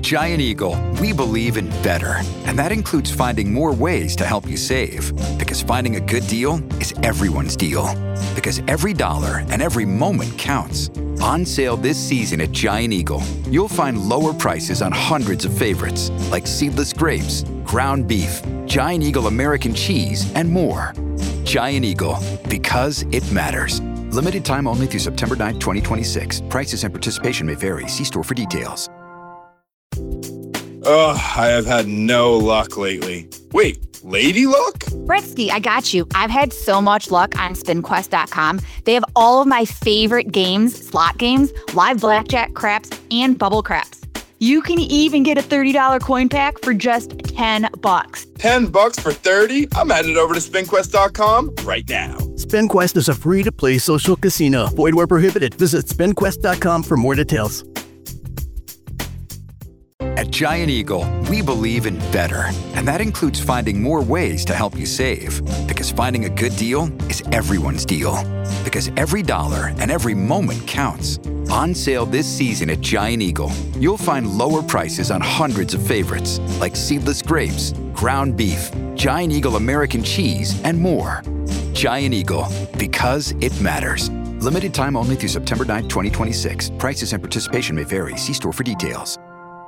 Giant Eagle, we believe in better. And that includes finding more ways to help you save. Because finding a good deal is everyone's deal. Because every dollar and every moment counts. On sale this season at Giant Eagle, you'll find lower prices on hundreds of favorites, like seedless grapes, ground beef, Giant Eagle American cheese, and more. Giant Eagle, because it matters. Limited time only through September 9, 2026. Prices and participation may vary. See store for details. Oh, I have had no luck lately. Wait, lady luck? Bretsky, I got you. I've had so much luck on SpinQuest.com. They have all of my favorite games, slot games, live blackjack, craps, and bubble craps. You can even get a $30 coin pack for just $10. $10 for 30? I'm headed over to SpinQuest.com right now. SpinQuest is a free-to-play social casino. Void where prohibited. Visit SpinQuest.com for more details. At Giant Eagle, we believe in better. And that includes finding more ways to help you save. Because finding a good deal is everyone's deal. Because every dollar and every moment counts. On sale this season at Giant Eagle, you'll find lower prices on hundreds of favorites, like seedless grapes, ground beef, Giant Eagle American cheese, and more. Giant Eagle, because it matters. Limited time only through September 9, 2026. Prices and participation may vary. See store for details.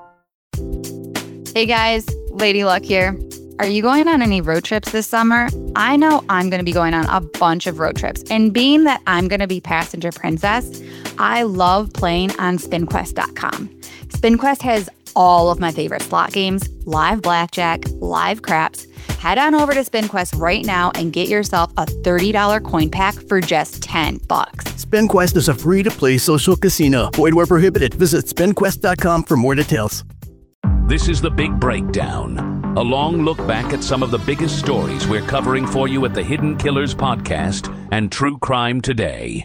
Hey guys, Lady Luck here. Are you going on any road trips this summer? I know I'm going to be going on a bunch of road trips. And being that I'm going to be passenger princess, I love playing on SpinQuest.com. SpinQuest has all of my favorite slot games, live blackjack, live craps. Head on over to SpinQuest right now and get yourself a $30 coin pack for just $10. SpinQuest is a free-to-play social casino. Void where prohibited. Visit SpinQuest.com for more details. This is The Big Breakdown, a long look back at some of the biggest stories we're covering for you at the Hidden Killers podcast and True Crime Today.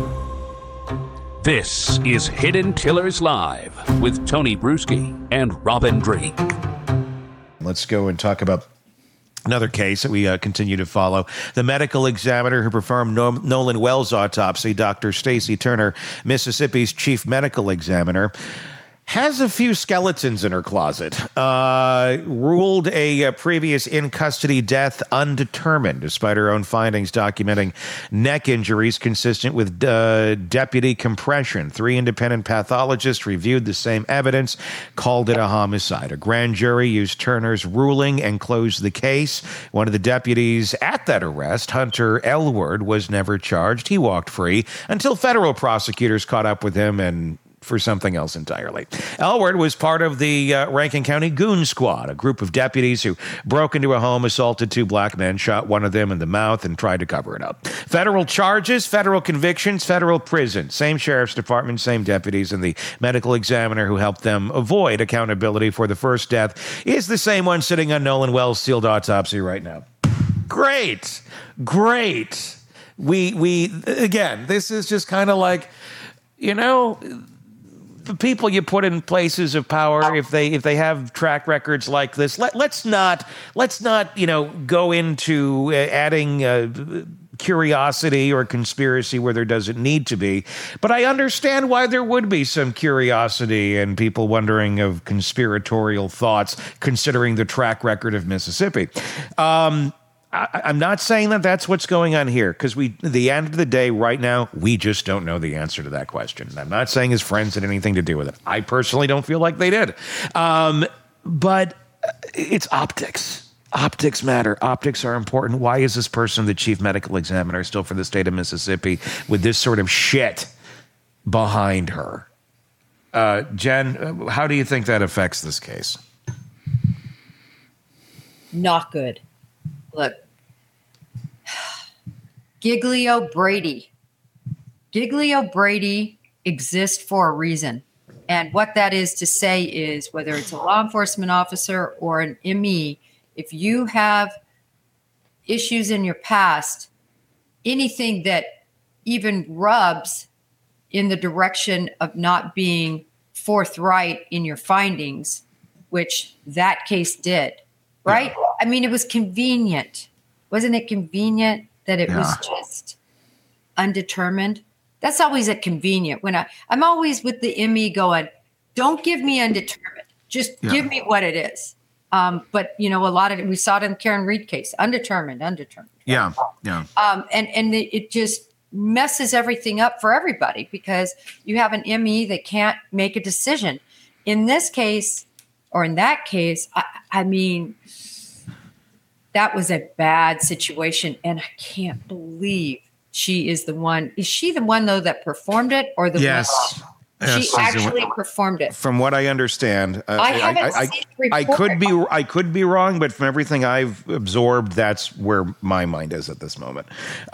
This is Hidden Killers Live with Tony Bruschi and Robin Drake. Let's go and talk about another case that we continue to follow. The medical examiner who performed Nolan Wells' autopsy, Dr. Stacy Turner, Mississippi's chief medical examiner, has a few skeletons in her closet. Ruled a previous in-custody death undetermined, despite her own findings documenting neck injuries consistent with deputy compression. 3 independent pathologists reviewed the same evidence, called it a homicide. A grand jury used Turner's ruling and closed the case. One of the deputies at that arrest, Hunter Elward, was never charged. He walked free until federal prosecutors caught up with him and for something else entirely. Elward was part of the Rankin County Goon Squad, a group of deputies who broke into a home, assaulted 2 black men, shot one of them in the mouth, and tried to cover it up. Federal charges, federal convictions, federal prison. Same sheriff's department, same deputies, and the medical examiner who helped them avoid accountability for the first death is the same one sitting on Nolan Wells' sealed autopsy right now. Great. We again, this is just kind of like, you know, the people you put in places of power, if they have track records like this, let's not go into adding curiosity or conspiracy where there doesn't need to be. But I understand why there would be some curiosity and people wondering of conspiratorial thoughts, considering the track record of Mississippi. I'm not saying that that's what's going on here, because at the end of the day, right now, we just don't know the answer to that question. I'm not saying his friends had anything to do with it. I personally don't feel like they did. But it's optics. Optics matter. Optics are important. Why is this person the chief medical examiner still for the state of Mississippi with this sort of shit behind her? Jen, how do you think that affects this case? Not good. Look, Giglio Brady exists for a reason. And what that is to say is, whether it's a law enforcement officer or an ME, if you have issues in your past, anything that even rubs in the direction of not being forthright in your findings, which that case did, right? Yeah. I mean, it was convenient. Wasn't it convenient that it was just undetermined? That's always a convenient. When I'm always with the ME going, don't give me undetermined. Just give me what it is. But a lot of it, we saw it in the Karen Reed case, undetermined. Yeah. And it just messes everything up for everybody because you have an ME that can't make a decision. In this case, or in that case, I mean, that was a bad situation. And I can't believe she is the one. Is she the one, though, that performed it or the Yes. one? She actually performed it. From what I understand, I haven't seen the report. I could be wrong, but from everything I've absorbed, that's where my mind is at this moment.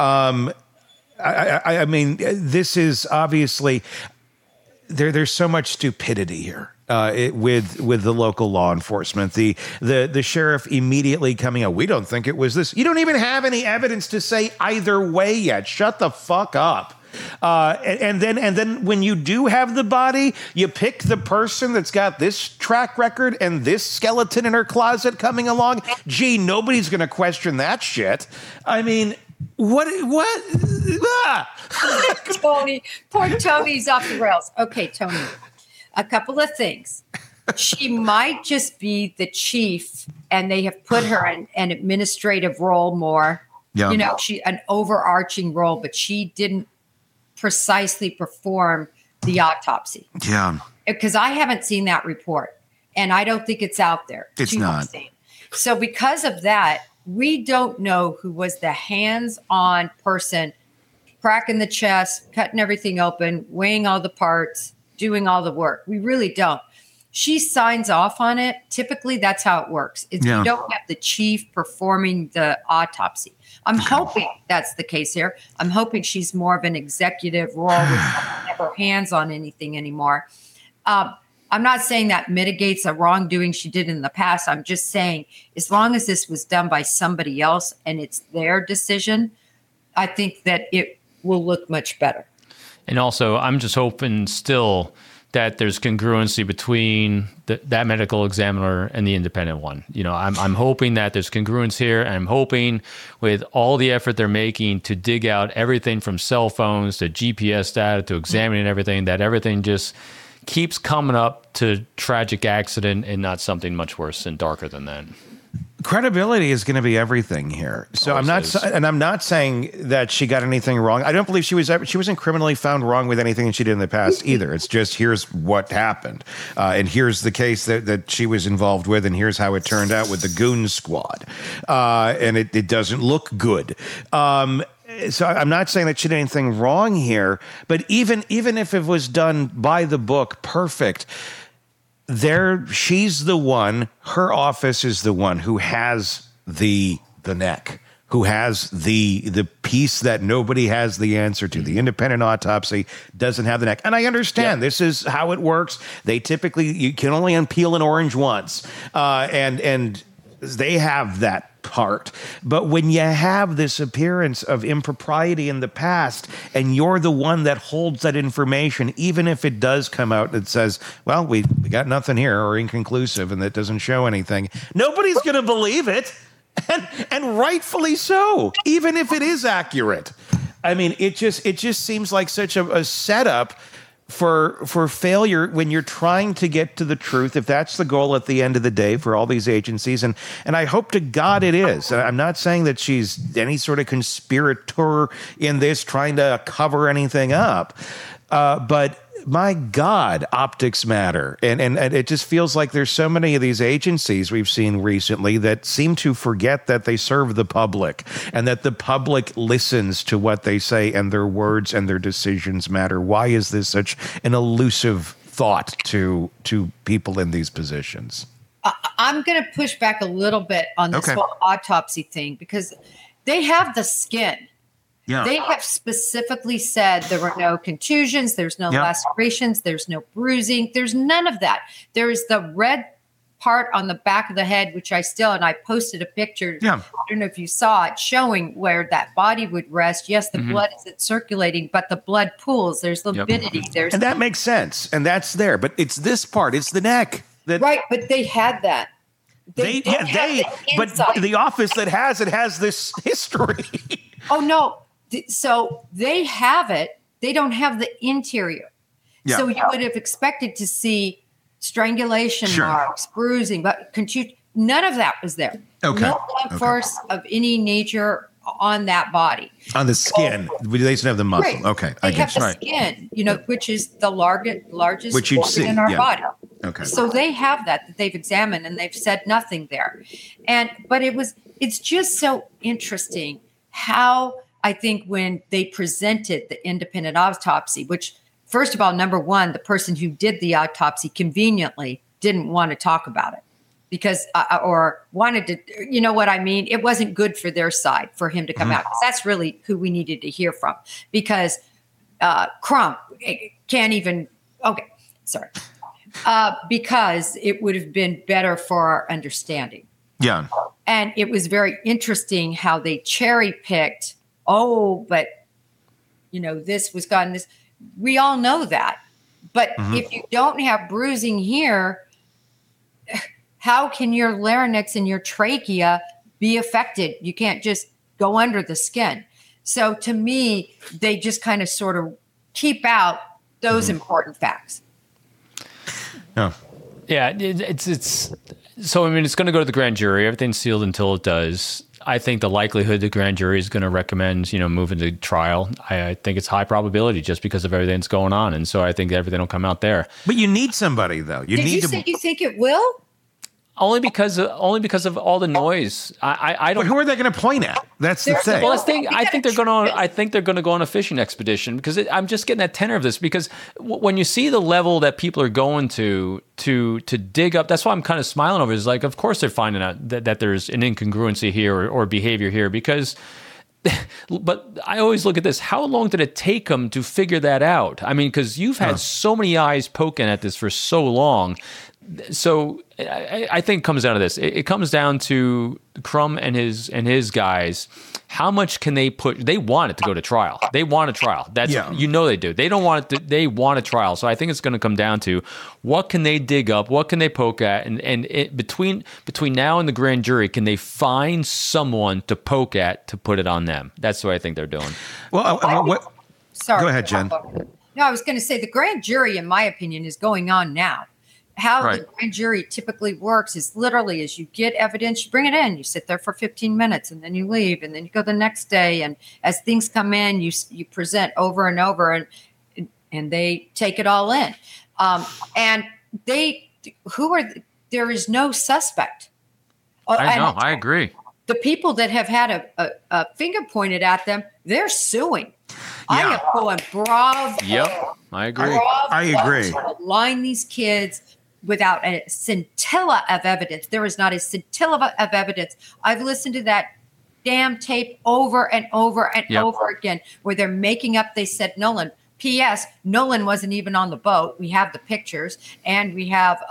I mean, this is obviously there's so much stupidity here. With the local law enforcement, the sheriff immediately coming out. We don't think it was this. You don't even have any evidence to say either way yet. Shut the fuck up. And then when you do have the body, you pick the person that's got this track record and this skeleton in her closet coming along. Gee, nobody's going to question that shit. I mean, what? Tony, poor Tony's off the rails. Okay, Tony, a couple of things. She might just be the chief and they have put her in an administrative role more. Yeah. She an overarching role, but she didn't precisely perform the autopsy. Yeah. Because I haven't seen that report and I don't think it's out there. It's not. So because of that, we don't know who was the hands-on person cracking the chest, cutting everything open, weighing all the parts, doing all the work. We really don't. She signs off on it. Typically, that's how it works. You don't have the chief performing the autopsy. I'm hoping that's the case here. I'm hoping she's more of an executive role with have her hands on anything anymore. I'm not saying that mitigates a wrongdoing she did in the past. I'm just saying as long as this was done by somebody else and it's their decision, I think that it will look much better. And also, I'm just hoping still that there's congruency between that medical examiner and the independent one. I'm hoping that there's congruence here. And I'm hoping with all the effort they're making to dig out everything from cell phones to GPS data to examining everything, that everything just keeps coming up to tragic accident and not something much worse and darker than that. Credibility is going to be everything here. So I'm not saying that she got anything wrong. I don't believe she wasn't criminally found wrong with anything she did in the past either. It's just here's what happened, and here's the case that she was involved with, and here's how it turned out with the Goon Squad, and it doesn't look good. So I'm not saying that she did anything wrong here, but even if it was done by the book, perfect. She's the one, her office is the one who has the neck, who has the piece that nobody has the answer to. The independent autopsy doesn't have the neck. And I understand this is how it works. They typically, you can only unpeel an orange once. And they have that part. But when you have this appearance of impropriety in the past and you're the one that holds that information, even if it does come out that says, well, we got nothing here or inconclusive and that doesn't show anything, nobody's going to believe it. And rightfully so, even if it is accurate. I mean, it just seems like such a setup for failure when you're trying to get to the truth, if that's the goal at the end of the day for all these agencies. And I hope to God it is. I'm not saying that she's any sort of conspirator in this trying to cover anything up. But my God, optics matter. And it just feels like there's so many of these agencies we've seen recently that seem to forget that they serve the public and that the public listens to what they say and their words and their decisions matter. Why is this such an elusive thought to people in these positions? I'm going to push back a little bit on this whole autopsy thing because they have the skin. Yeah. They have specifically said there were no contusions, there's no lacerations, there's no bruising, there's none of that. There is the red part on the back of the head, which I posted a picture. Yeah. I don't know if you saw it, showing where that body would rest. Yes, the blood isn't circulating, but the blood pools. There's lividity. And that makes sense. And that's there. But it's this part, it's the neck. Right, but they had that. But the office that has it has this history. Oh, no. So they have it. They don't have the interior. Yeah. So you would have expected to see strangulation marks, bruising, but none of that was there. Okay. No blood force of any nature on that body. On the skin. They didn't have the muscle. Right. Okay. They have the skin, which is the largest which you'd organ see in our body. Okay. So they have that they've examined, and they've said nothing there. But it's just so interesting how I think when they presented the independent autopsy, which first of all, number one, the person who did the autopsy conveniently didn't want to talk about it because, or wanted to, you know what I mean? It wasn't good for their side for him to come out. 'Cause that's really who we needed to hear from, because Crump can't even, because it would have been better for our understanding. Yeah. And it was very interesting how they cherry picked, but this was gone, this. We all know that. But if you don't have bruising here, how can your larynx and your trachea be affected? You can't just go under the skin. So to me, they just kind of sort of keep out those important facts. Oh. Yeah, it's so, I mean, it's going to go to the grand jury. Everything's sealed until it does. I think the likelihood the grand jury is going to recommend, moving to trial. I think it's high probability just because of everything that's going on. And so I think everything will come out there. But you need somebody, though. You think it will? Only because of all the noise. I don't. But who are they going to point at? That's the thing. Well, I think they're going to go on a fishing expedition, because I'm just getting that tenor of this, because when you see the level that people are going to dig up, that's why I'm kind of smiling over it. Is like, of course they're finding out that there's an incongruency here or behavior here, because. But I always look at this. How long did it take them to figure that out? I mean, because you've had so many eyes poking at this for so long. So I think it comes down to this. It comes down to Crumb and his guys. How much can they put? They want it to go to trial. They want a trial. That's they do. They don't want it. They want a trial. So I think it's going to come down to what can they dig up, what can they poke at, and between now and the grand jury, can they find someone to poke at to put it on them? That's what I think they're doing. Well, Sorry. Go ahead, Jen. No, I was going to say the grand jury, in my opinion, is going on now. How the grand jury typically works is literally as you get evidence, you bring it in, you sit there for 15 minutes, and then you leave, and then you go the next day. And as things come in, you present over and over, and they take it all in. And there is no suspect. I know. I agree. The people that have had a finger pointed at them, they're suing. Yeah. I am going bravo. Yep, I agree. I agree. To line these kids without a scintilla of evidence. There is not a scintilla of evidence. I've listened to that damn tape over and over and over again, where they're making up. They said Nolan. P.S. Nolan wasn't even on the boat. We have the pictures, and we have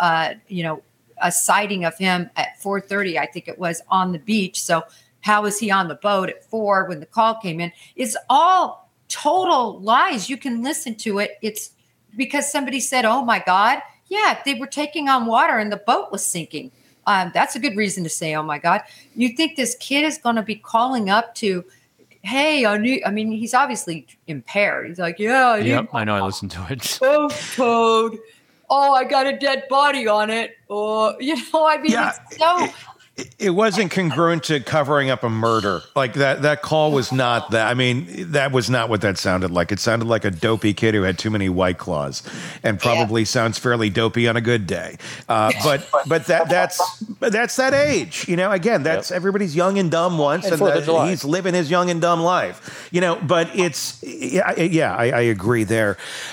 a sighting of him at 4:30. I think it was on the beach. So how is he on the boat at 4 when the call came in? It's all total lies. You can listen to it. It's because somebody said, "Oh my God." Yeah, they were taking on water and the boat was sinking. That's a good reason to say, "Oh my God." You think this kid is going to be calling up to, "Hey, I mean, he's obviously impaired." He's like, "Yeah, I know. I listened to it. Oh, Toad. Oh, I got a dead body on it." Or, it's so. It wasn't congruent to covering up a murder. Like that call was not that. I mean, that was not what that sounded like. It sounded like a dopey kid who had too many White Claws, and probably sounds fairly dopey on a good day. But that's that age. Again, that's everybody's young and dumb once, and he's living his young and dumb life. But it's I agree there.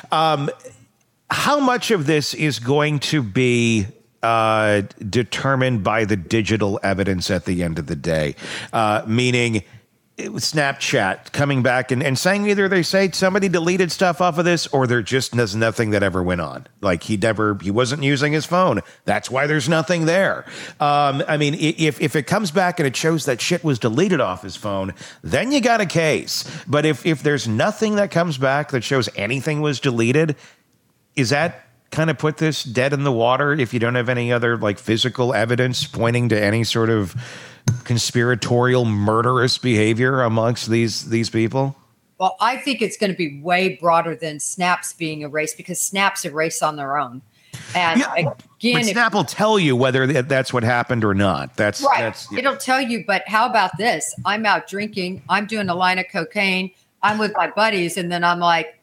How much of this is going to be determined by the digital evidence at the end of the day? Meaning Snapchat coming back and saying either they say somebody deleted stuff off of this, or there just is nothing that ever went on. Like he wasn't using his phone. That's why there's nothing there. I mean, if it comes back and it shows that shit was deleted off his phone, then you got a case. But if there's nothing that comes back that shows anything was deleted, is that kind of put this dead in the water if you don't have any other like physical evidence pointing to any sort of conspiratorial murderous behavior amongst these people? Well, I think it's going to be way broader than snaps being erased, because snaps erase on their own. And But again, Snap will tell you whether that's what happened or not. That's right. That's, It'll tell you, but how about this? I'm out drinking. I'm doing a line of cocaine. I'm with my buddies. And then I'm like,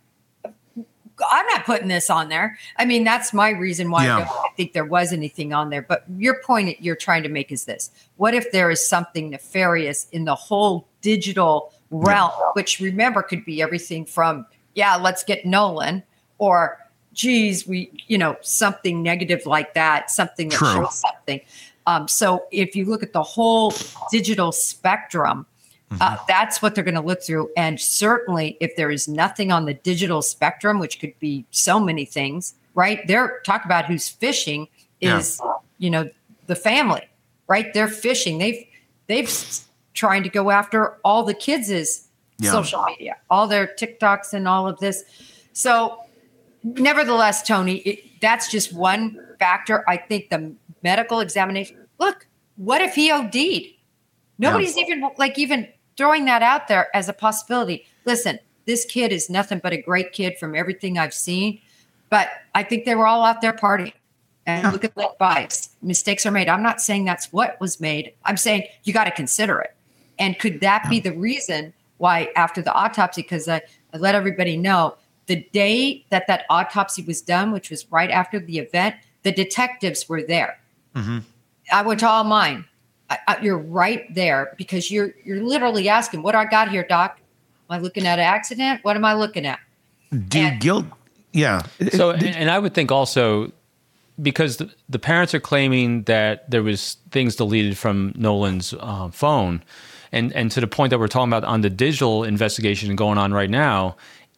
I'm not putting this on there. I mean, that's my reason why I don't think there was anything on there. But your point you're trying to make is this. What if there is something nefarious in the whole digital realm, which remember could be everything from, let's get Nolan, or geez, something negative like that, something that shows something. So if you look at the whole digital spectrum, that's what they're going to look through. And certainly if there is nothing on the digital spectrum, which could be so many things, right? They're talking about who's phishing is, the family, right? They're phishing. They've trying to go after all the kids' social media, all their TikToks and all of this. So nevertheless, Tony, that's just one factor. I think the medical examination, look, what if he OD'd? Nobody's even throwing that out there as a possibility. Listen, this kid is nothing but a great kid from everything I've seen, but I think they were all out there partying. And look at the bias. Mistakes are made. I'm not saying that's what was made. I'm saying you got to consider it. And could that be the reason why after the autopsy, because I let everybody know, the day that autopsy was done, which was right after the event, the detectives were there. Mm-hmm. I went to all mine. You're right there because you're literally asking, what do I got here, Doc? Am I looking at an accident? What am I looking at? Guilt? Yeah. So, and I would think also, because the parents are claiming that there was things deleted from Nolan's phone, and to the point that we're talking about on the digital investigation going on right now,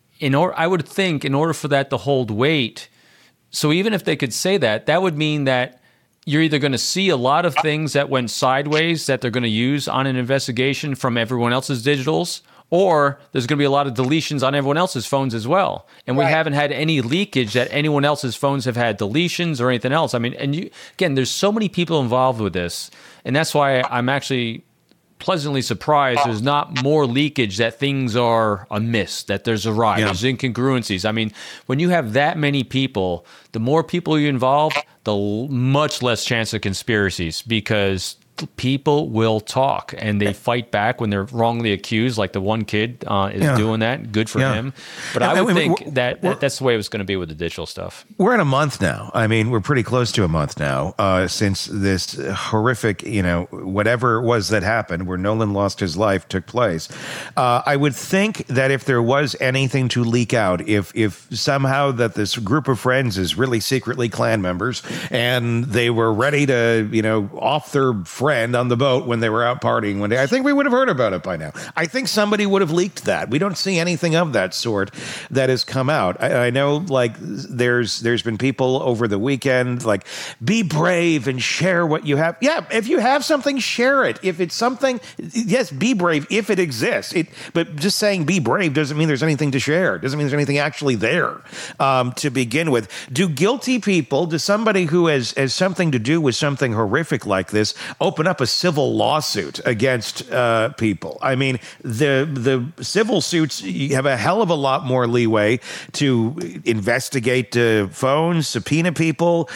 I would think in order for that to hold weight, so even if they could say that, that would mean that you're either going to see a lot of things that went sideways that they're going to use on an investigation from everyone else's digitals, or there's going to be a lot of deletions on everyone else's phones as well. And we haven't had any leakage that anyone else's phones have had deletions or anything else. I mean, and again, there's so many people involved with this. And that's why I'm actually pleasantly surprised there's not more leakage, that things are amiss, that there's a rise, there's incongruencies. I mean, when you have that many people, the more people you involve, the much less chance of conspiracies, because people will talk and they fight back when they're wrongly accused, like the one kid is doing that. Good for him. But I would think that's the way it was going to be with the digital stuff. We're in a month now. I mean, we're pretty close to a month now since this horrific, whatever it was that happened where Nolan lost his life took place. I would think that if there was anything to leak out, if somehow that this group of friends is really secretly Klan members and they were ready to, off their friend on the boat when they were out partying one day, I think we would have heard about it by now. I think somebody would have leaked that. We don't see anything of that sort that has come out. I know, like, there's been people over the weekend, like, be brave and share what you have. Yeah, if you have something, share it. If it's something, yes, be brave if it exists. But just saying be brave doesn't mean there's anything to share. It doesn't mean there's anything actually there to begin with. Do guilty people, does somebody who has something to do with something horrific like this, open up a civil lawsuit against people? I mean, the civil suits, you have a hell of a lot more leeway to investigate phones, subpoena people,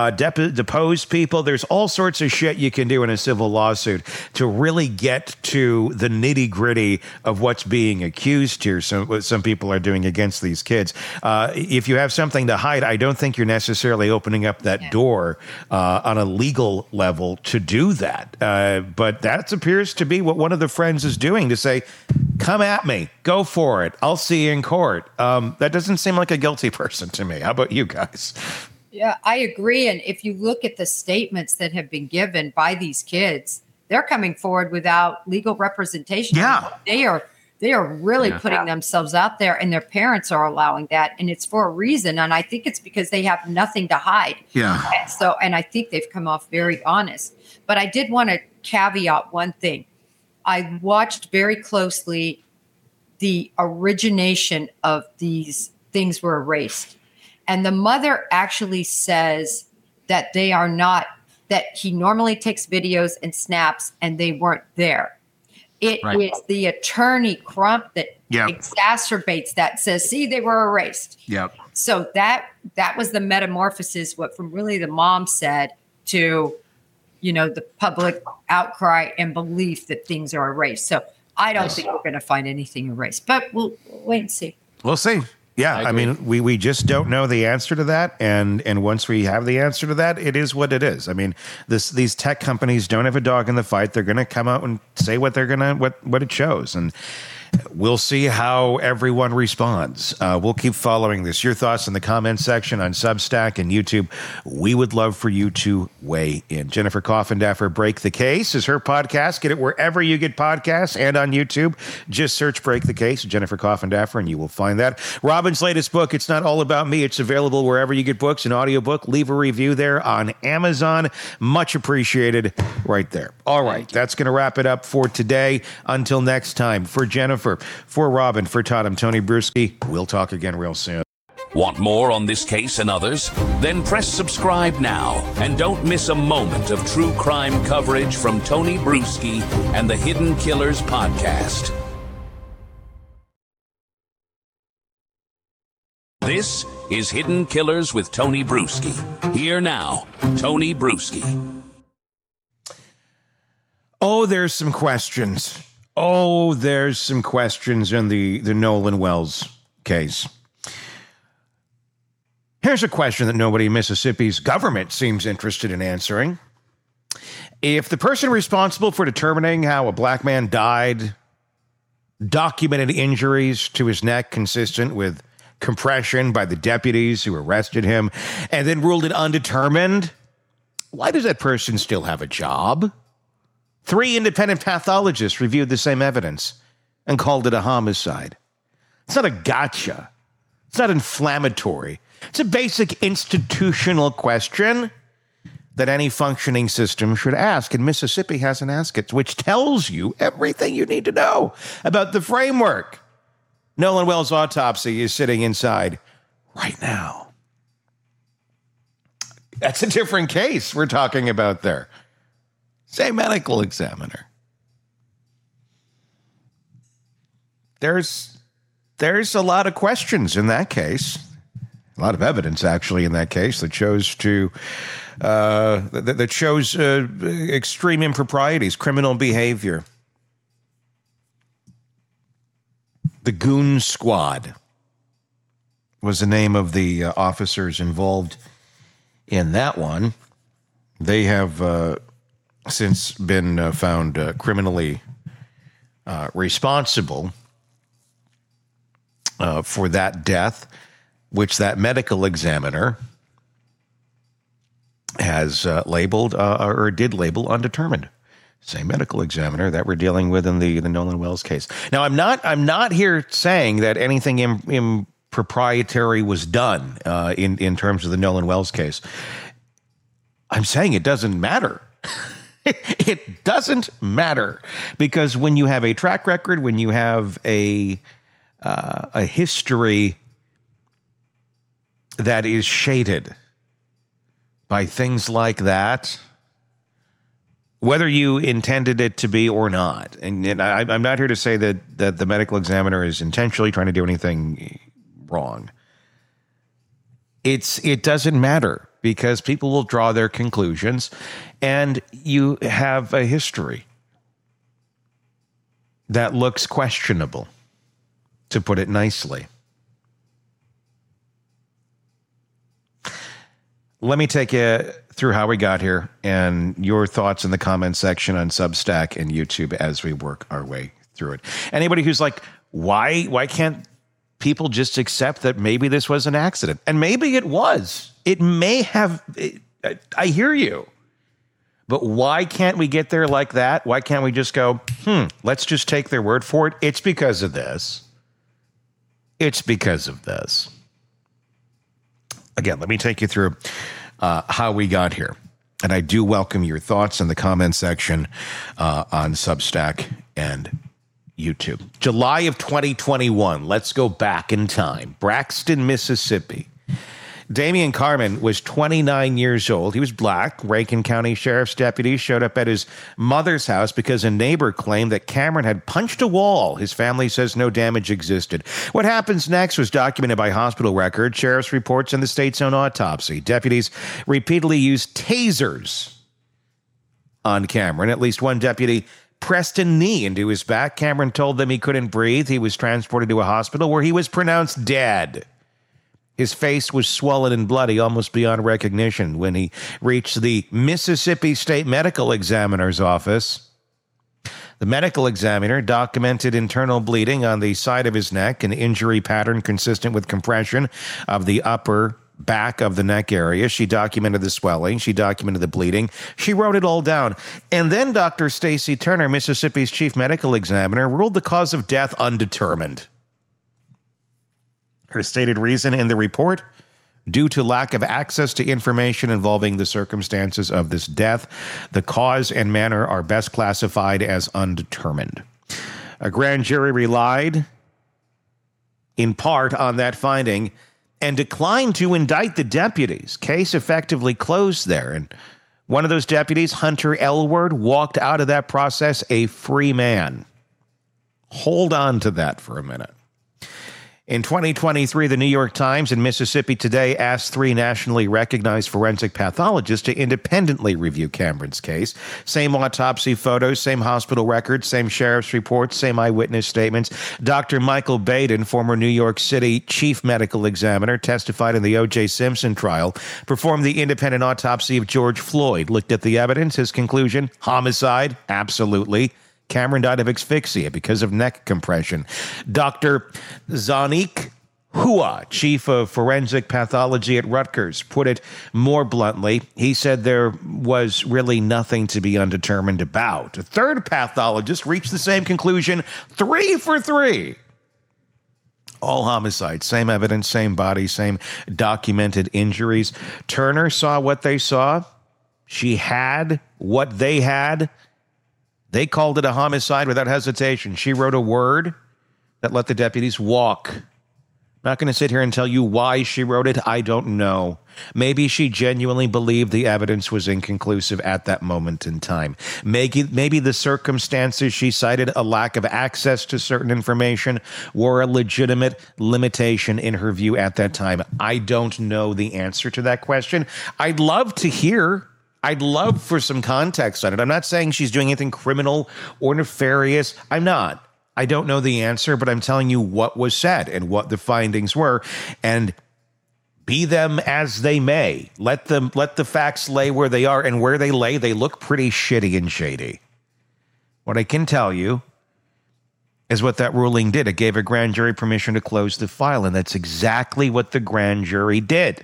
depose people. There's all sorts of shit you can do in a civil lawsuit to really get to the nitty-gritty of what's being accused here. So what some people are doing against these kids. If you have something to hide, I don't think you're necessarily opening up that door on a legal level to do that. But that appears to be what one of the friends is doing, to say, come at me, go for it, I'll see you in court. That doesn't seem like a guilty person to me. How about you guys? Yeah, I agree. And if you look at the statements that have been given by these kids, they're coming forward without legal representation. Yeah. They are really putting themselves out there, and their parents are allowing that. And it's for a reason. And I think it's because they have nothing to hide. Yeah. And I think they've come off very honest. But I did want to caveat one thing. I watched very closely the origination of these things were erased. And the mother actually says that they are not, that he normally takes videos and snaps and they weren't there. It is the attorney Crump that exacerbates that, says, see, they were erased. Yep. So that was the metamorphosis, what from really the mom said to, the public outcry and belief that things are erased. So I don't think we're going to find anything erased, but we'll wait and see. We'll see. Yeah, I mean, we just don't know the answer to that, and once we have the answer to that, it is what it is. I mean, these tech companies don't have a dog in the fight. They're going to come out and say what it shows, and we'll see how everyone responds. We'll keep following this. Your thoughts in the comments section on Substack and YouTube. We would love for you to weigh in. Jennifer Coffindaffer, Break the Case, is her podcast. Get it wherever you get podcasts and on YouTube. Just search Break the Case, Jennifer Coffindaffer, and you will find that. Robin's latest book, It's Not All About Me. It's available wherever you get books, an audiobook. Leave a review there on Amazon. Much appreciated right there. All right, that's going to wrap it up for today. Until next time, for Jennifer, for Robin, for Todd, I'm Tony Bruschi. We'll talk again real soon. Want more on this case and others? Then press subscribe now and don't miss a moment of true crime coverage from Tony Bruschi and the Hidden Killers podcast. This is Hidden Killers with Tony Bruschi. Here now, Tony Bruschi. Oh, there's some questions. There's some questions in the Nolan Wells case. Here's a question that nobody in Mississippi's government seems interested in answering. If the person responsible for determining how a black man died documented injuries to his neck consistent with compression by the deputies who arrested him and then ruled it undetermined, why does that person still have a job? 3 independent pathologists reviewed the same evidence and called it a homicide. It's not a gotcha. It's not inflammatory. It's a basic institutional question that any functioning system should ask, and Mississippi hasn't asked it, which tells you everything you need to know about the framework. Nolan Wells' autopsy is sitting inside right now. That's a different case we're talking about there. Same medical examiner. There's a lot of questions in that case. A lot of evidence, actually, in that case that shows extreme improprieties, criminal behavior. The Goon Squad was the name of the officers involved in that one. They have since been found criminally responsible for that death, which that medical examiner has labeled or did label undetermined. Same medical examiner that we're dealing with in the Nolan Wells case. Now, I'm not here saying that anything improprietary was done in terms of the Nolan Wells case. I'm saying it doesn't matter. It doesn't matter, because when you have a track record, when you have a history that is shaded by things like that, whether you intended it to be or not, and I'm not here to say that the medical examiner is intentionally trying to do anything wrong. It doesn't matter, because people will draw their conclusions, and you have a history that looks questionable, to put it nicely. Let me take you through how we got here and your thoughts in the comment section on Substack and YouTube as we work our way through it. Anybody who's like, why can't people just accept that maybe this was an accident? And maybe it was. It may have. I hear you. But why can't we get there like that? Why can't we just go, let's just take their word for it? It's because of this. It's because of this. Again, let me take you through how we got here. And I do welcome your thoughts in the comment section on Substack and YouTube. July of 2021. Let's go back in time. Braxton, Mississippi. Damian Carmen was 29 years old. He was black. Rankin County Sheriff's deputies showed up at his mother's house because a neighbor claimed that Cameron had punched a wall. His family says no damage existed. What happens next was documented by hospital records, sheriff's reports, and the state's own autopsy. Deputies repeatedly used tasers on Cameron. At least one deputy pressed a knee into his back. Cameron told them he couldn't breathe. He was transported to a hospital where he was pronounced dead. His face was swollen and bloody, almost beyond recognition, when he reached the Mississippi State Medical Examiner's office. The medical examiner documented internal bleeding on the side of his neck, an injury pattern consistent with compression of the upper back of the neck area. She documented the swelling. She documented the bleeding. She wrote it all down. And then Dr. Stacy Turner, Mississippi's chief medical examiner, ruled the cause of death undetermined. Her stated reason in the report: due to lack of access to information involving the circumstances of this death, the cause and manner are best classified as undetermined. A grand jury relied in part on that finding and declined to indict the deputies. Case effectively closed there. And one of those deputies, Hunter Elward, walked out of that process a free man. Hold on to that for a minute. In 2023, the New York Times and Mississippi Today asked 3 nationally recognized forensic pathologists to independently review Cameron's case. Same autopsy photos, same hospital records, same sheriff's reports, same eyewitness statements. Dr. Michael Baden, former New York City chief medical examiner, testified in the O.J. Simpson trial, performed the independent autopsy of George Floyd, looked at the evidence. His conclusion: homicide, absolutely. Cameron died of asphyxia because of neck compression. Dr. Zanik Hua, chief of forensic pathology at Rutgers, put it more bluntly. He said there was really nothing to be undetermined about. A third pathologist reached the same conclusion, 3 for 3. All homicides, same evidence, same body, same documented injuries. Turner saw what they saw. She had what they had. They called it a homicide without hesitation. She wrote a word that let the deputies walk. I'm not going to sit here and tell you why she wrote it. I don't know. Maybe she genuinely believed the evidence was inconclusive at that moment in time. Maybe the circumstances she cited, a lack of access to certain information, were a legitimate limitation in her view at that time. I don't know the answer to that question. I'd love to hear. I'd love for some context on it. I'm not saying she's doing anything criminal or nefarious. I'm not. I don't know the answer, but I'm telling you what was said and what the findings were. And be them as they may, let the facts lay where they are, and where they lay, they look pretty shitty and shady. What I can tell you is what that ruling did. It gave a grand jury permission to close the file, and that's exactly what the grand jury did.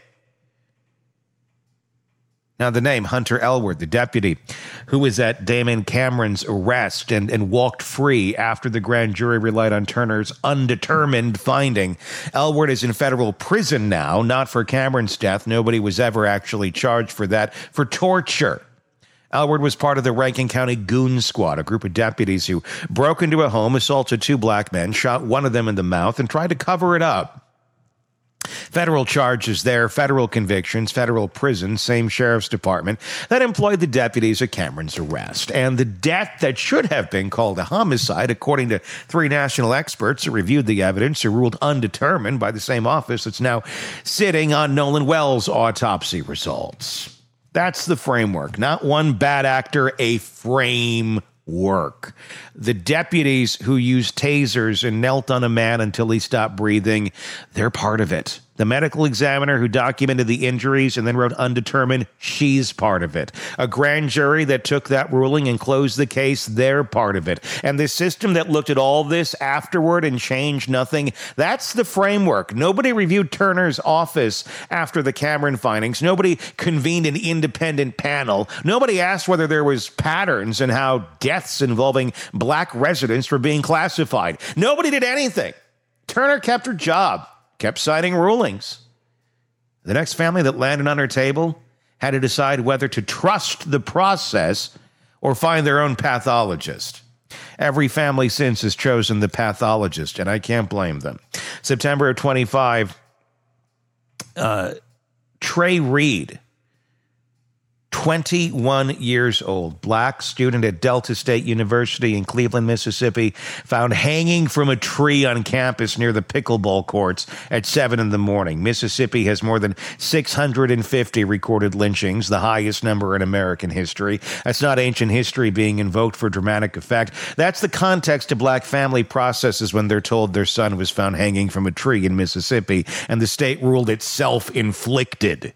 Now, the name Hunter Elward, the deputy who was at Damon Cameron's arrest and walked free after the grand jury relied on Turner's undetermined finding. Elward is in federal prison now, not for Cameron's death. Nobody was ever actually charged for that, for torture. Elward was part of the Rankin County Goon Squad, a group of deputies who broke into a home, assaulted 2 black men, shot one of them in the mouth, and tried to cover it up. Federal charges there, federal convictions, federal prison, same sheriff's department that employed the deputies at Cameron's arrest. And the death that should have been called a homicide, according to 3 national experts who reviewed the evidence, who ruled undetermined by the same office that's now sitting on Nolan Wells' autopsy results. That's the framework. Not one bad actor, a framework. The deputies who used tasers and knelt on a man until he stopped breathing, they're part of it. The medical examiner who documented the injuries and then wrote undetermined, she's part of it. A grand jury that took that ruling and closed the case, they're part of it. And the system that looked at all this afterward and changed nothing, that's the framework. Nobody reviewed Turner's office after the Cameron findings. Nobody convened an independent panel. Nobody asked whether there was patterns in how deaths involving black residents were being classified. Nobody did anything. Turner kept her job. Kept citing rulings. The next family that landed on her table had to decide whether to trust the process or find their own pathologist. Every family since has chosen the pathologist, and I can't blame them. September of 25, Trey Reed, 21 years old, black student at Delta State University in Cleveland, Mississippi, found hanging from a tree on campus near the pickleball courts at 7 in the morning. Mississippi has more than 650 recorded lynchings, the highest number in American history. That's not ancient history being invoked for dramatic effect. That's the context a black family processes when they're told their son was found hanging from a tree in Mississippi, and the state ruled it self-inflicted.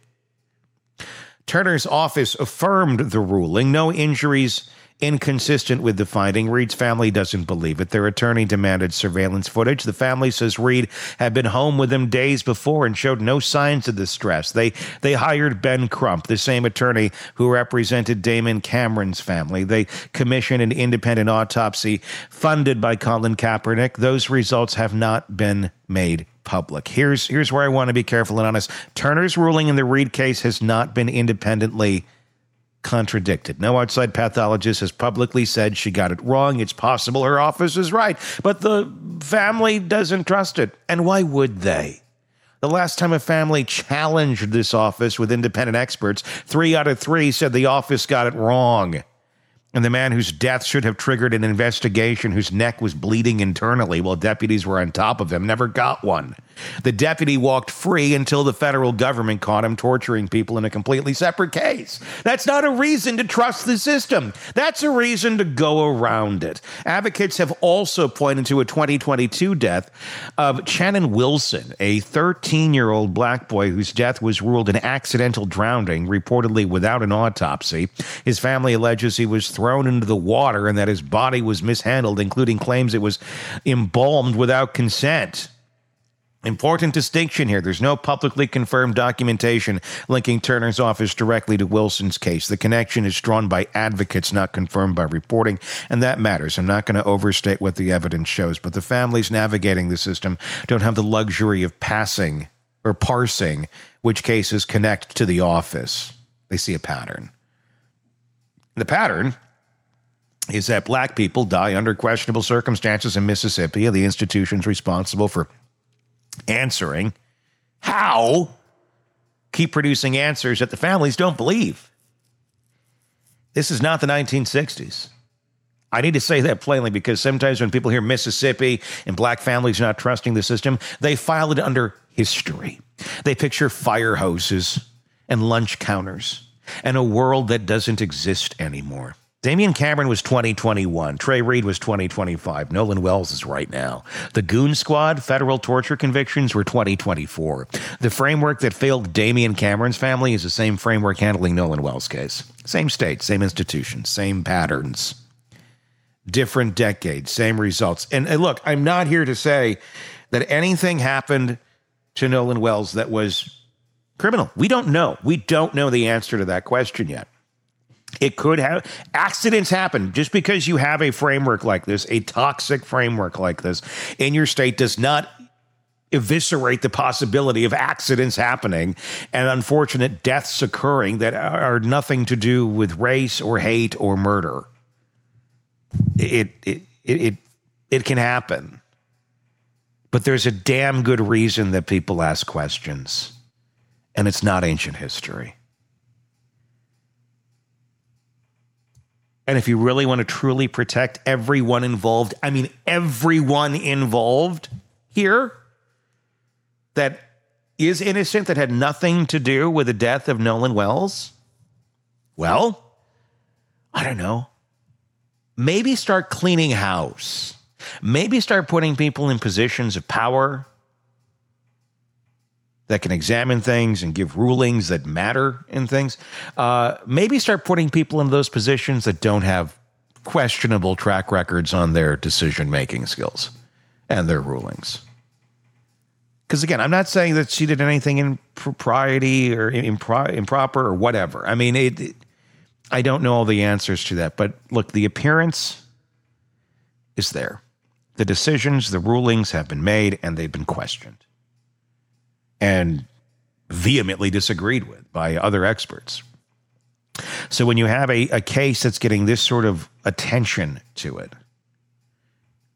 Turner's office affirmed the ruling. No injuries inconsistent with the finding. Reed's family doesn't believe it. Their attorney demanded surveillance footage. The family says Reed had been home with them days before and showed no signs of distress. They hired Ben Crump, the same attorney who represented Damon Cameron's family. They commissioned an independent autopsy funded by Colin Kaepernick. Those results have not been made public. Here's where I want to be careful and honest. Turner's ruling in the Reed case has not been independently contradicted. No outside pathologist has publicly said she got it wrong. It's possible her office is right, but the family doesn't trust it. And why would they? The last time a family challenged this office with independent experts, 3 out of 3 said the office got it wrong. And the man whose death should have triggered an investigation, whose neck was bleeding internally while deputies were on top of him, never got one. The deputy walked free until the federal government caught him torturing people in a completely separate case. That's not a reason to trust the system. That's a reason to go around it. Advocates have also pointed to a 2022 death of Channon Wilson, a 13-year-old black boy whose death was ruled an accidental drowning, reportedly without an autopsy. His family alleges he was thrown into the water and that his body was mishandled, including claims it was embalmed without consent. Important distinction here. There's no publicly confirmed documentation linking Turner's office directly to Wilson's case. The connection is drawn by advocates, not confirmed by reporting, and that matters. I'm not going to overstate what the evidence shows, but the families navigating the system don't have the luxury of passing or parsing which cases connect to the office. They see a pattern. The pattern is that black people die under questionable circumstances in Mississippi, and the institutions responsible for answering how keep producing answers that the families don't believe. This is not the 1960s. I need to say that plainly because sometimes when people hear Mississippi and black families not trusting the system, they file it under history. They picture fire hoses and lunch counters and a world that doesn't exist anymore. Damian Cameron was 2021. Trey Reed was 2025. Nolan Wells is right now. The Goon Squad federal torture convictions were 2024. The framework that failed Damian Cameron's family is the same framework handling Nolan Wells' case. Same state, same institutions, same patterns. Different decades, same results. And look, I'm not here to say that anything happened to Nolan Wells that was criminal. We don't know. We don't know the answer to that question yet. It could have. Accidents happen. Just because you have a framework like this, a toxic framework like this in your state does not eviscerate the possibility of accidents happening and unfortunate deaths occurring that are nothing to do with race or hate or murder. It can happen. But there's a damn good reason that people ask questions, and it's not ancient history. And if you really want to truly protect everyone involved, I mean everyone involved here that is innocent, that had nothing to do with the death of Nolan Wells, well, I don't know. Maybe start cleaning house. Maybe start putting people in positions of power that can examine things and give rulings that matter in things. Maybe start putting people in those positions that don't have questionable track records on their decision-making skills and their rulings. Because, again, I'm not saying that she did anything impropriety or improper or whatever. I mean, I don't know all the answers to that. But, look, the appearance is there. The decisions, the rulings have been made, and they've been questioned and vehemently disagreed with by other experts. So when you have a case that's getting this sort of attention to it,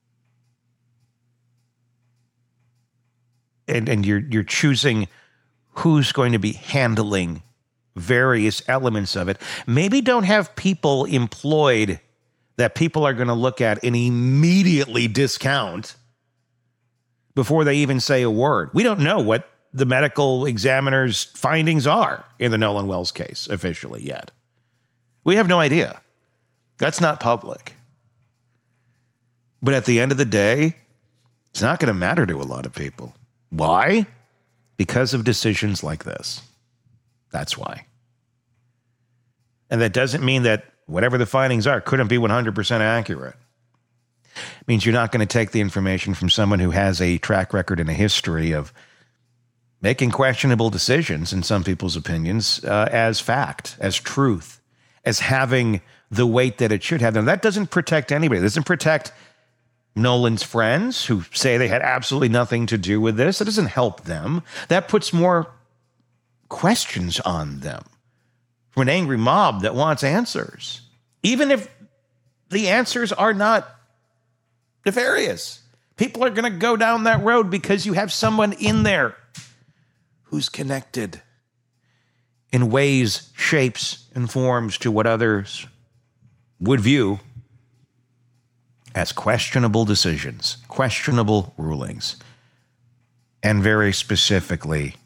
and you're choosing who's going to be handling various elements of it. Maybe don't have people employed that people are going to look at and immediately discount before they even say a word. We don't know what the medical examiner's findings are in the Nolan Wells case officially yet. We have no idea. That's not public. But at the end of the day, it's not going to matter to a lot of people. Why? Because of decisions like this. That's why. And that doesn't mean that whatever the findings are couldn't be 100% accurate. It means you're not going to take the information from someone who has a track record and a history of making questionable decisions, in some people's opinions, as fact, as truth, as having the weight that it should have. Now, that doesn't protect anybody. It doesn't protect Nolan's friends who say they had absolutely nothing to do with this. It doesn't help them. That puts more questions on them from an angry mob that wants answers, even if the answers are not nefarious. People are going to go down that road because you have someone in there who's connected in ways, shapes, and forms to what others would view as questionable decisions, questionable rulings, and very specifically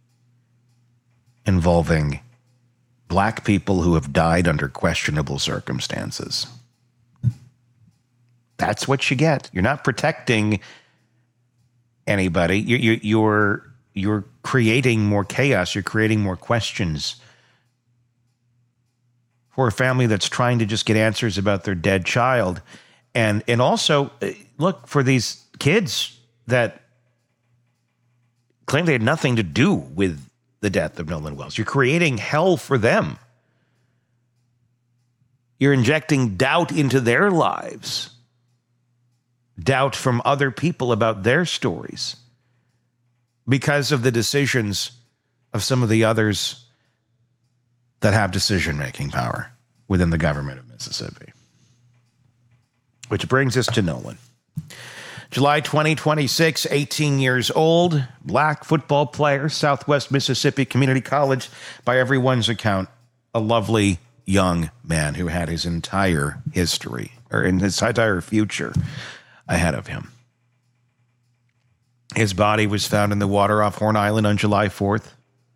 involving Black people who have died under questionable circumstances. That's what you get. You're not protecting anybody. You're creating more chaos. You're creating more questions for a family that's trying to just get answers about their dead child. And also, look, for these kids that claim they had nothing to do with the death of Nolan Wells. You're creating hell for them. You're injecting doubt into their lives. Doubt from other people about their stories because of the decisions of some of the others that have decision-making power within the government of Mississippi. Which brings us to Nolan. July 2026, 18 years old, Black football player, Southwest Mississippi Community College, by everyone's account, a lovely young man who had his entire history, or in his entire future ahead of him. His body was found in the water off Horn Island on July 4th.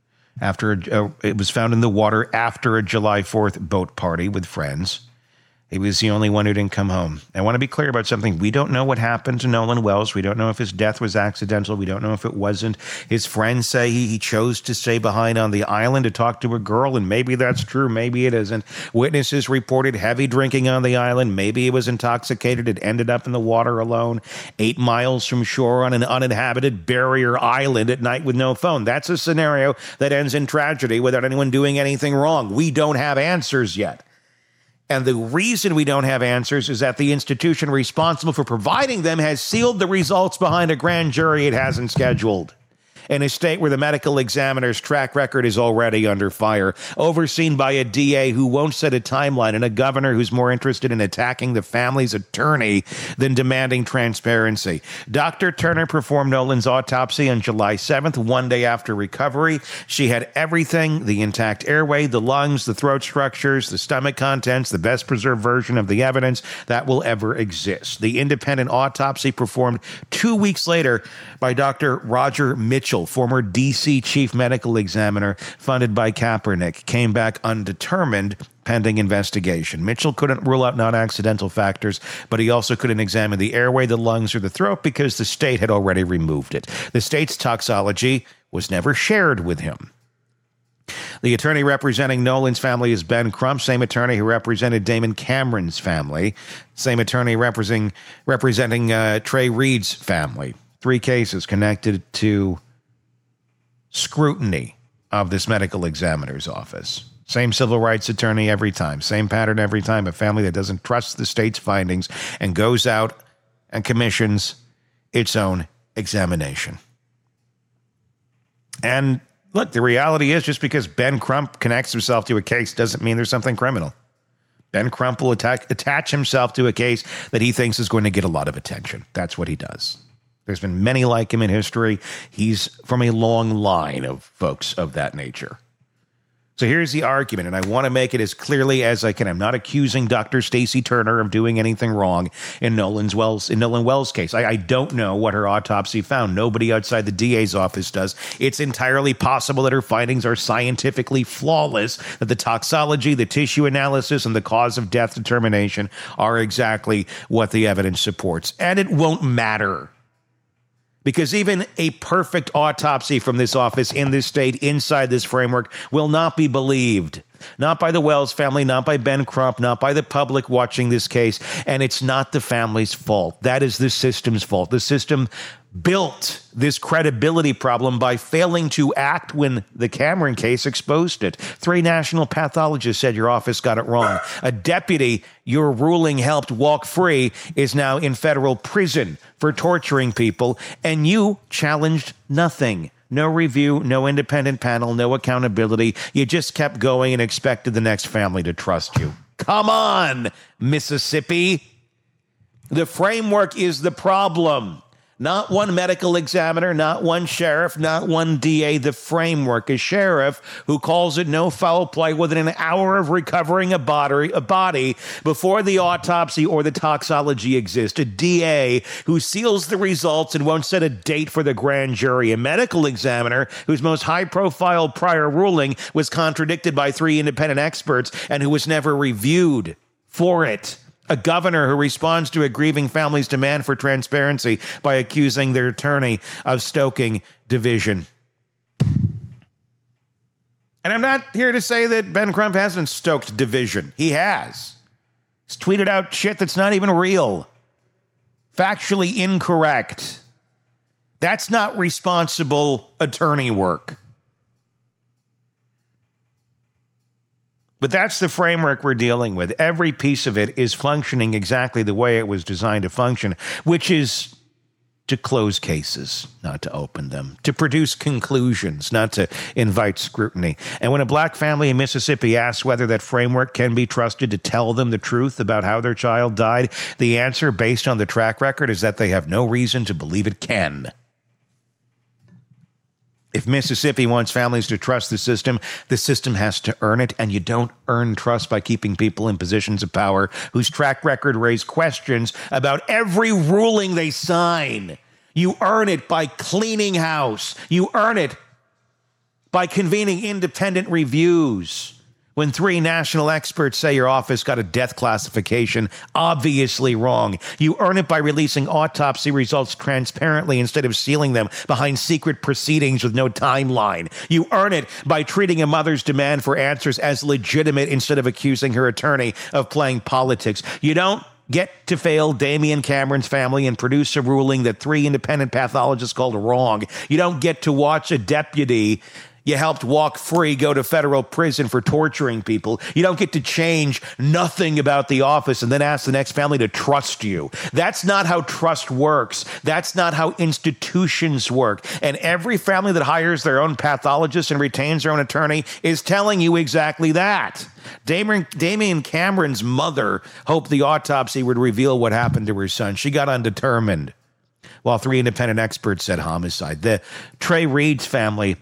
It was found in the water after a July 4th boat party with friends. He was the only one who didn't come home. I want to be clear about something. We don't know what happened to Nolan Wells. We don't know if his death was accidental. We don't know if it wasn't. His friends say he chose to stay behind on the island to talk to a girl, and maybe that's true. Maybe it isn't. Witnesses reported heavy drinking on the island. Maybe he was intoxicated and ended up in the water alone, 8 miles from shore on an uninhabited barrier island at night with no phone. That's a scenario that ends in tragedy without anyone doing anything wrong. We don't have answers yet. And the reason we don't have answers is that the institution responsible for providing them has sealed the results behind a grand jury it hasn't scheduled. In a state where the medical examiner's track record is already under fire, overseen by a DA who won't set a timeline and a governor who's more interested in attacking the family's attorney than demanding transparency. Dr. Turner performed Nolan's autopsy on July 7th, one day after recovery. She had everything: the intact airway, the lungs, the throat structures, the stomach contents, the best preserved version of the evidence that will ever exist. The independent autopsy performed 2 weeks later by Dr. Roger Mitchell, former D.C. chief medical examiner funded by Kaepernick, came back undetermined pending investigation. Mitchell couldn't rule out non-accidental factors, but he also couldn't examine the airway, the lungs, or the throat because the state had already removed it. The state's toxology was never shared with him. The attorney representing Nolan's family is Ben Crump, same attorney who represented Damon Cameron's family, same attorney representing Trey Reed's family. 3 cases connected to scrutiny of this medical examiner's office. Same civil rights attorney every time. Same pattern every time. A family that doesn't trust the state's findings and goes out and commissions its own examination. And look, the reality is just because Ben Crump connects himself to a case doesn't mean there's something criminal. Ben Crump will attach himself to a case that he thinks is going to get a lot of attention. That's what he does. There's been many like him in history. He's from a long line of folks of that nature. So here's the argument, and I want to make it as clearly as I can. I'm not accusing Dr. Stacey Turner of doing anything wrong in Nolan Wells' case. I don't know what her autopsy found. Nobody outside the DA's office does. It's entirely possible that her findings are scientifically flawless, that the toxology, the tissue analysis, and the cause of death determination are exactly what the evidence supports. And it won't matter. Because even a perfect autopsy from this office in this state, inside this framework, will not be believed. Not by the Wells family, not by Ben Crump, not by the public watching this case. And it's not the family's fault. That is the system's fault. The system built this credibility problem by failing to act when the Cameron case exposed it. 3 national pathologists said your office got it wrong. A deputy your ruling helped walk free is now in federal prison for torturing people, and you challenged nothing. No review, no independent panel, no accountability. You just kept going and expected the next family to trust you. Come on, Mississippi. The framework is the problem. Not one medical examiner, not one sheriff, not one DA. The framework. A sheriff who calls it no foul play within an hour of recovering a body before the autopsy or the toxology exists. A DA who seals the results and won't set a date for the grand jury. A medical examiner whose most high-profile prior ruling was contradicted by 3 independent experts and who was never reviewed for it. A governor who responds to a grieving family's demand for transparency by accusing their attorney of stoking division. And I'm not here to say that Ben Crump hasn't stoked division. He has. He's tweeted out shit that's not even real. Factually incorrect. That's not responsible attorney work. But that's the framework we're dealing with. Every piece of it is functioning exactly the way it was designed to function, which is to close cases, not to open them, to produce conclusions, not to invite scrutiny. And when a black family in Mississippi asks whether that framework can be trusted to tell them the truth about how their child died, the answer, based on the track record, is that they have no reason to believe it can. If Mississippi wants families to trust the system has to earn it, and you don't earn trust by keeping people in positions of power whose track record raise questions about every ruling they sign. You earn it by cleaning house. You earn it by convening independent reviews. When 3 national experts say your office got a death classification obviously wrong, you earn it by releasing autopsy results transparently instead of sealing them behind secret proceedings with no timeline. You earn it by treating a mother's demand for answers as legitimate instead of accusing her attorney of playing politics. You don't get to fail Damian Cameron's family and produce a ruling that 3 independent pathologists called wrong. You don't get to watch a deputy you helped walk free go to federal prison for torturing people. You don't get to change nothing about the office and then ask the next family to trust you. That's not how trust works. That's not how institutions work. And every family that hires their own pathologist and retains their own attorney is telling you exactly that. Damian Cameron's mother hoped the autopsy would reveal what happened to her son. She got undetermined, while 3 independent experts said homicide. The Trey Reed's family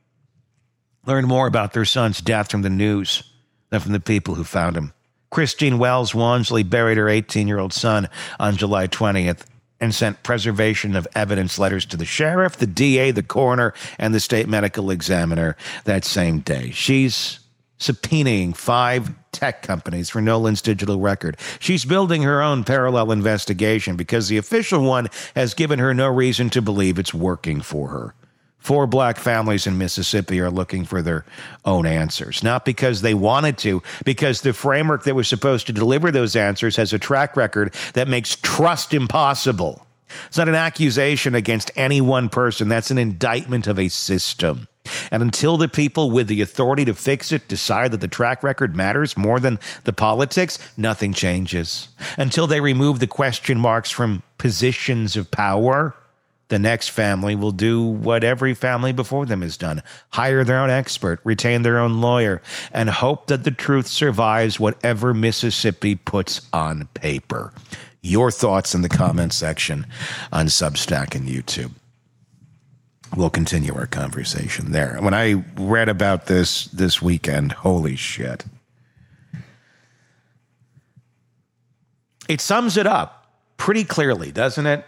learned more about their son's death from the news than from the people who found him. Christine Wells Wansley buried her 18-year-old son on July 20th and sent preservation of evidence letters to the sheriff, the DA, the coroner, and the state medical examiner that same day. She's subpoenaing 5 tech companies for Nolan's digital record. She's building her own parallel investigation because the official one has given her no reason to believe it's working for her. 4 black families in Mississippi are looking for their own answers, not because they wanted to, because the framework that was supposed to deliver those answers has a track record that makes trust impossible. It's not an accusation against any one person. That's an indictment of a system. And until the people with the authority to fix it decide that the track record matters more than the politics, nothing changes. Until they remove the question marks from positions of power, the next family will do what every family before them has done: hire their own expert, retain their own lawyer, and hope that the truth survives whatever Mississippi puts on paper. your thoughts in the comment section on Substack and YouTube. We'll continue our conversation there. When I read about this weekend, holy shit. It sums it up pretty clearly, doesn't it?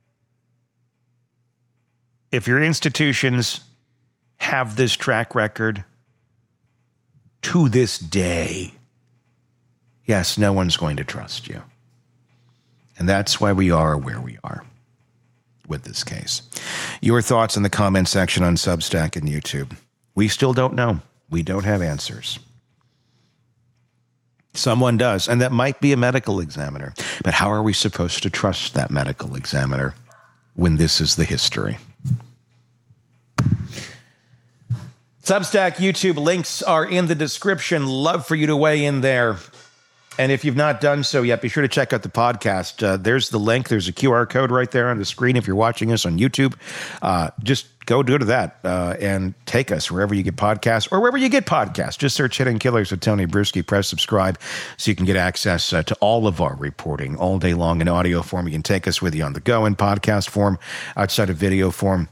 If your institutions have this track record to this day, yes, no one's going to trust you. And that's why we are where we are with this case. Your thoughts in the comment section on Substack and YouTube. We still don't know. We don't have answers. Someone does, and that might be a medical examiner. But how are we supposed to trust that medical examiner when this is the history? Substack, YouTube links are in the description. Love for you to weigh in there. And if you've not done so yet, be sure to check out the podcast. There's the link. There's a QR code right there on the screen if you're watching us on YouTube. Just go to that and take us wherever you get podcasts or wherever you get podcasts. Just search Hidden Killers with Tony Bruschi. Press subscribe so you can get access to all of our reporting all day long in audio form. You can take us with you on the go in podcast form, outside of video form.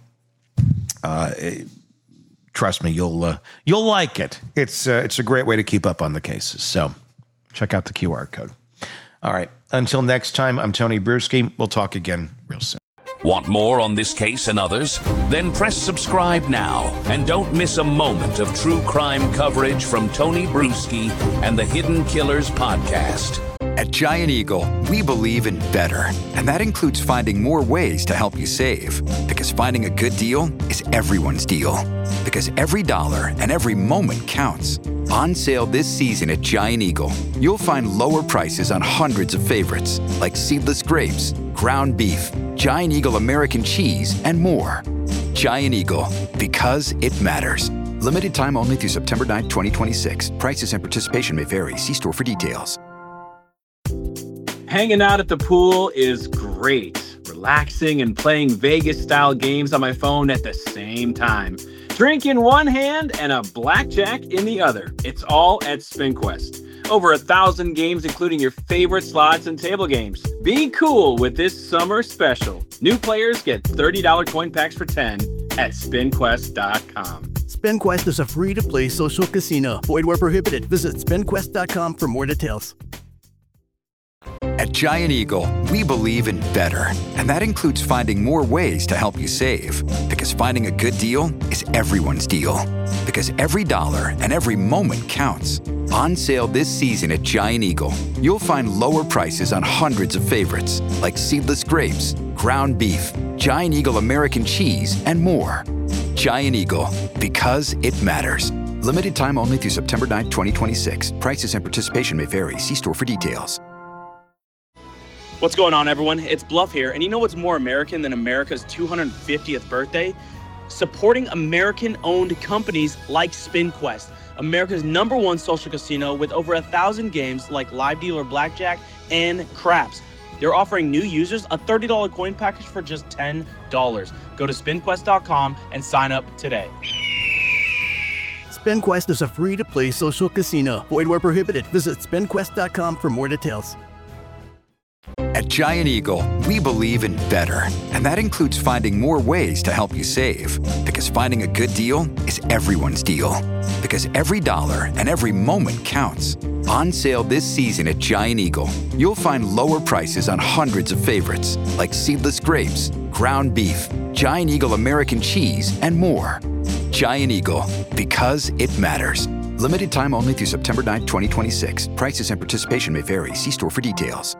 Trust me, you'll like it. It's a great way to keep up on the cases. So check out the QR code. All right. Until next time, I'm Tony Bruschi. We'll talk again real soon. Want more on this case and others? Then press subscribe now and don't miss a moment of true crime coverage from Tony Bruschi and the Hidden Killers podcast. At Giant Eagle, we believe in better, and that includes finding more ways to help you save. Because finding a good deal is everyone's deal. Because every dollar and every moment counts. On sale this season at Giant Eagle, you'll find lower prices on hundreds of favorites, like seedless grapes, ground beef, Giant Eagle American cheese, and more. Giant Eagle, because it matters. Limited time only through September 9th, 2026. Prices and participation may vary. See store for details. Hanging out at the pool is great. Relaxing and playing Vegas-style games on my phone at the same time. Drink in one hand and a blackjack in the other. It's all at SpinQuest. Over 1,000 games, including your favorite slots and table games. Be cool with this summer special. New players get $30 coin packs for 10 at SpinQuest.com. SpinQuest is a free-to-play social casino. Void where prohibited. Visit SpinQuest.com for more details. At Giant Eagle, we believe in better, and that includes finding more ways to help you save. Because finding a good deal is everyone's deal. Because every dollar and every moment counts. On sale this season at Giant Eagle, you'll find lower prices on hundreds of favorites, like seedless grapes, ground beef, Giant Eagle American cheese, and more. Giant Eagle, because it matters. Limited time only through September 9th, 2026. Prices and participation may vary. See store for details. What's going on, everyone? It's Bluff here, and you know what's more American than America's 250th birthday? Supporting American-owned companies like SpinQuest, America's #1 social casino with over 1,000 games like live dealer blackjack and craps. They're offering new users a $30 coin package for just $10. Go to SpinQuest.com and sign up today. SpinQuest is a free-to-play social casino. Void where prohibited. Visit SpinQuest.com for more details. At Giant Eagle, we believe in better, and that includes finding more ways to help you save. Because finding a good deal is everyone's deal. Because every dollar and every moment counts. On sale this season at Giant Eagle, you'll find lower prices on hundreds of favorites, like seedless grapes, ground beef, Giant Eagle American cheese, and more. Giant Eagle, because it matters. Limited time only through September 9th, 2026. Prices and participation may vary. See store for details.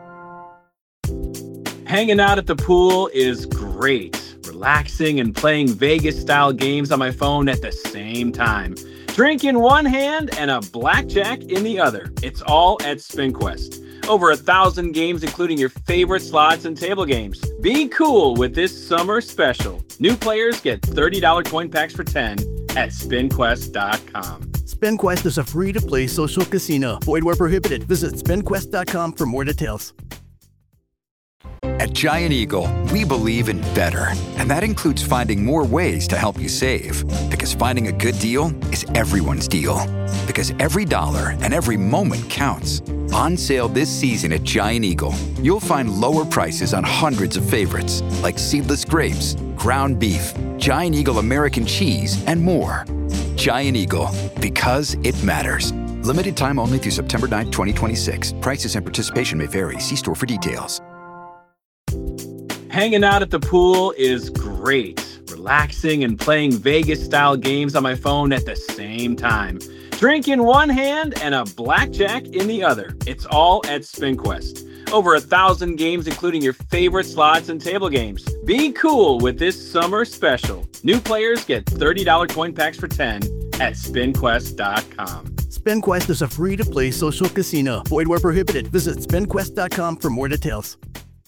Hanging out at the pool is great. Relaxing and playing Vegas-style games on my phone at the same time. Drink in one hand and a blackjack in the other. It's all at SpinQuest. Over 1,000 games, including your favorite slots and table games. Be cool with this summer special. New players get $30 coin packs for 10 at SpinQuest.com. SpinQuest is a free-to-play social casino. Void where prohibited. Visit SpinQuest.com for more details. At Giant Eagle, we believe in better, and that includes finding more ways to help you save. Because finding a good deal is everyone's deal. Because every dollar and every moment counts. On sale this season at Giant Eagle, you'll find lower prices on hundreds of favorites like seedless grapes, ground beef, Giant Eagle American cheese, and more. Giant Eagle, because it matters. Limited time only through September 9, 2026. Prices and participation may vary. See store for details. Hanging out at the pool is great. Relaxing and playing Vegas-style games on my phone at the same time. Drink in one hand and a blackjack in the other. It's all at SpinQuest. Over 1,000 games, including your favorite slots and table games. Be cool with this summer special. New players get $30 coin packs for 10 at SpinQuest.com. SpinQuest is a free-to-play social casino. Void where prohibited. Visit SpinQuest.com for more details.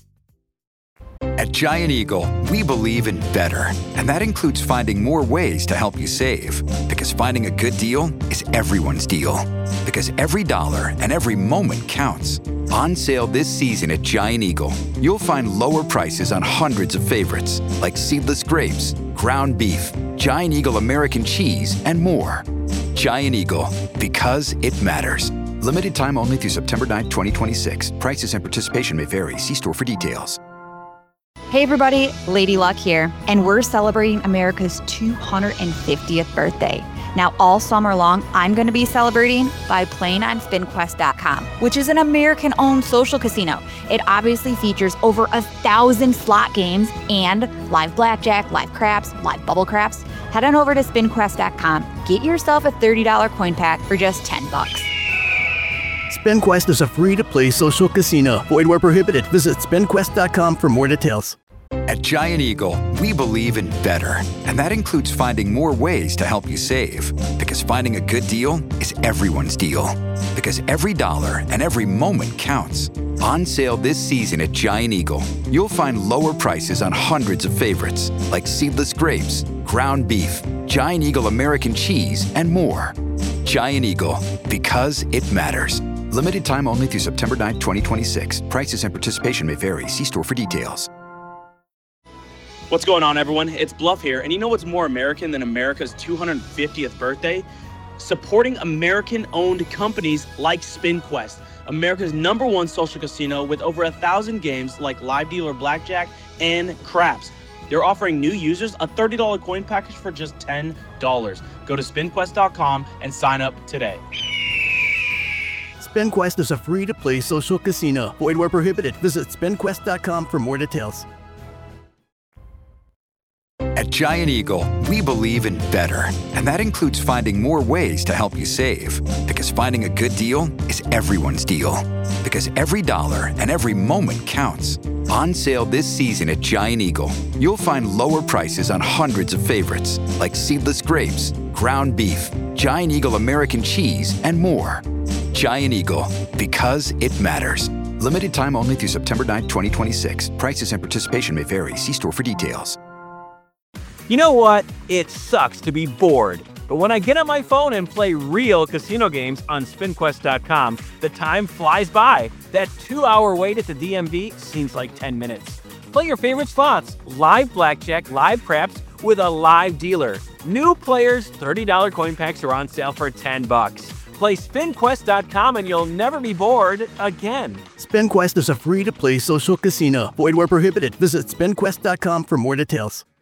At Giant Eagle, we believe in better, and that includes finding more ways to help you save. Because finding a good deal is everyone's deal. Because every dollar and every moment counts. On sale this season at Giant Eagle, you'll find lower prices on hundreds of favorites like seedless grapes, ground beef, Giant Eagle American cheese, and more. Giant Eagle, because it matters. Limited time only through September 9, 2026. Prices and participation may vary. See store for details. Hey everybody, Lady Luck here, and we're celebrating America's 250th birthday. Now all summer long, I'm going to be celebrating by playing on SpinQuest.com, which is an American-owned social casino. It obviously features over 1,000 slot games and live blackjack, live craps, live bubble craps. Head on over to SpinQuest.com, get yourself a $30 coin pack for just $10. SpinQuest is a free-to-play social casino. Void where prohibited. Visit SpinQuest.com for more details. At Giant Eagle, we believe in better, and that includes finding more ways to help you save. Because finding a good deal is everyone's deal. Because every dollar and every moment counts. On sale this season at Giant Eagle, you'll find lower prices on hundreds of favorites like seedless grapes, ground beef, Giant Eagle American cheese, and more. Giant Eagle, because it matters. Limited time only through September 9, 2026. Prices and participation may vary. See store for details. What's going on, everyone? It's Bluff here, and you know what's more American than America's 250th birthday? Supporting American-owned companies like SpinQuest, America's #1 social casino with over 1,000 games like live dealer blackjack and craps. They're offering new users a $30 coin package for just $10. Go to SpinQuest.com and sign up today. SpinQuest is a free-to-play social casino. Void where prohibited. Visit SpinQuest.com for more details. At Giant Eagle, we believe in better, and that includes finding more ways to help you save. Because finding a good deal is everyone's deal. Because every dollar and every moment counts. On sale this season at Giant Eagle, you'll find lower prices on hundreds of favorites like seedless grapes, ground beef, Giant Eagle American cheese, and more. Giant Eagle, because it matters. Limited time only through September 9, 2026. Prices and participation may vary. See store for details. You know what? It sucks to be bored. But when I get on my phone and play real casino games on SpinQuest.com, the time flies by. That 2-hour wait at the DMV seems like 10 minutes. Play your favorite slots, live blackjack, live craps, with a live dealer. New players, $30 coin packs are on sale for $10. Play SpinQuest.com and you'll never be bored again. SpinQuest is a free-to-play social casino. Void where prohibited. Visit SpinQuest.com for more details.